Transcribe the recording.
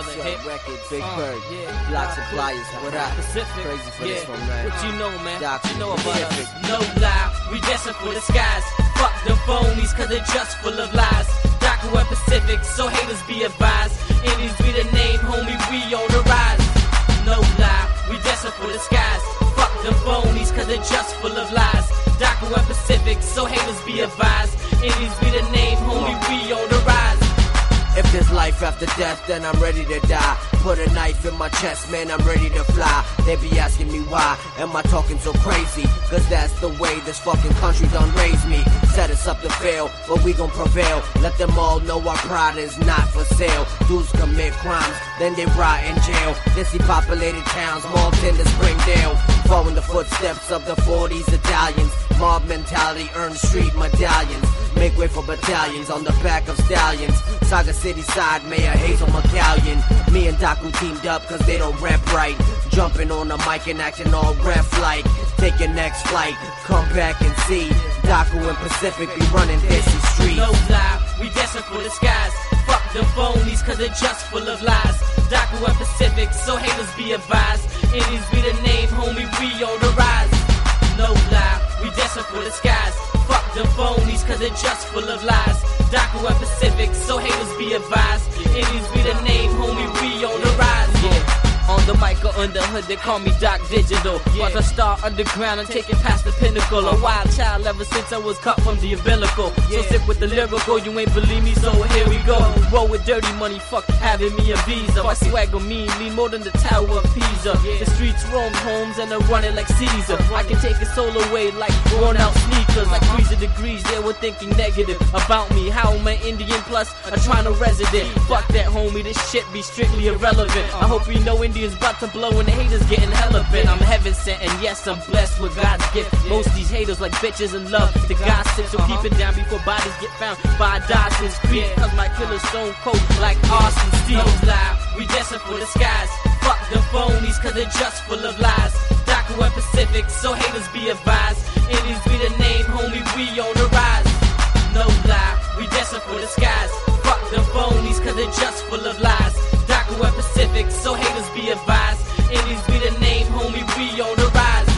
another hit. Records, Big Bird, Blocks and Flyers, what up? Pacific, Crazy for this one, man. What you know, man? Doc, What you know about Pacific. us? No lie, we destined for the skies. Fuck the phonies, cause they're just full of lies. Doc and Pacific, so haters be advised. Indies be the name, homie, we on the rise. No lie, we destined for the skies. Fuck the phonies, cause they're just full of lies. Doc and Pacific, so haters be advised. Indies be the name, homie, we on the rise. If there's life after death, then I'm ready to die. Put a knife in my chest, man, I'm ready to fly. They be asking me why, am I talking so crazy? Cause that's the way this fucking country done raised me. Set us up to fail, but we gon' prevail. Let them all know our pride is not for sale. Dudes commit crimes, then they rot in jail. Densely populated towns, Malton to Springdale. Following the footsteps of the 40s Italians. Mob mentality, earn street medallions. Make way for battalions on the back of stallions. Saga City side, Mayor Hazel McCallion. Me and Daku teamed up cause they don't rap right. Jumping on the mic and acting all ref-like. Take your next flight, come back and see. Daku and Pacific be running Desi streets. No lie, we destined for the skies. Fuck the phonies cause they're just full of lies. Daku and Pacific, so haters be advised. Indies be the name, homie, we on the rise. No lie, we destined for the skies. Fuck the phonies cause they're just full of lies. Daku and Pacific, so haters be advised. Indies be the name, homie, we on the rise. Yeah. On the mic or on the hood, they call me Doc Digital. But I start underground and take it past the pinnacle. A wild child ever since I was cut from the umbilical. So sit with the lyrical, you ain't believe me, so here we go. Roll with dirty money, fuck having me a visa. My swagger mean more than the Tower of Pisa. The streets roam homes and I run it like Caesar. I can take a soul away like worn out sneakers. Like 3 degrees, they were thinking negative about me. How am I Indian plus a Toronto resident? Fuck that homie, this shit be strictly irrelevant. I hope you know Indians about to blow and the haters getting hella bent. I'm heaven sent and yes, I'm blessed with God's gift. Most of these haters like bitches and love the gossip. So keep it down before bodies get found by Dawson's Creek. Cause my killer's stone cold like Austin Steel. No lie, we destined for the skies. Fuck the phonies cause they're just full of lies. Daku and Pacific, so haters be advised. Indies be the name, homie, we on the rise. No lie, we destined for the skies. Fuck the phonies cause they're just full of lies. Daku and Pacific, so haters be advised. Indies be the name, homie, we on the rise.